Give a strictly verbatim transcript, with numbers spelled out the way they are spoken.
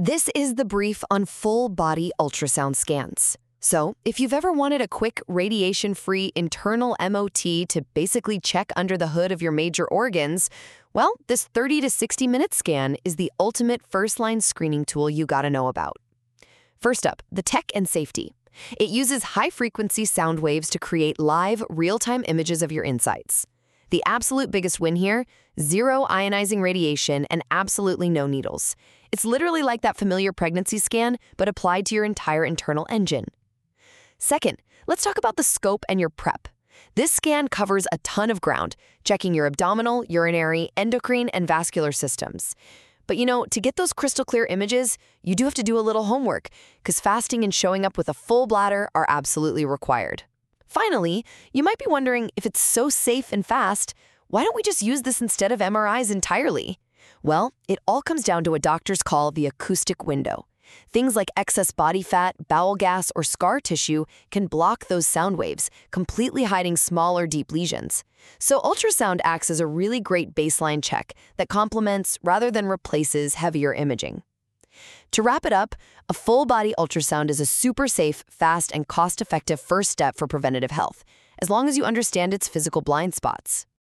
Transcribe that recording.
This is the brief on full-body ultrasound scans. So, if you've ever wanted a quick, radiation-free internal M O T to basically check under the hood of your major organs, well, this thirty to sixty minute scan is the ultimate first-line screening tool you gotta know about. First up, the tech and safety. It uses high-frequency sound waves to create live, real-time images of your insides. The absolute biggest win here, zero ionizing radiation and absolutely no needles. It's literally like that familiar pregnancy scan, but applied to your entire internal engine. Second, let's talk about the scope and your prep. This scan covers a ton of ground, checking your abdominal, urinary, endocrine, and vascular systems. But you know, to get those crystal clear images, you do have to do a little homework, because fasting and showing up with a full bladder are absolutely required. Finally, you might be wondering, if it's so safe and fast, why don't we just use this instead of M R Is entirely? Well, it all comes down to what doctors call the acoustic window. Things like excess body fat, bowel gas, or scar tissue can block those sound waves, completely hiding small or deep lesions. So ultrasound acts as a really great baseline check that complements rather than replaces heavier imaging. To wrap it up, a full-body ultrasound is a super safe, fast, and cost-effective first step for preventative health, as long as you understand its physical blind spots.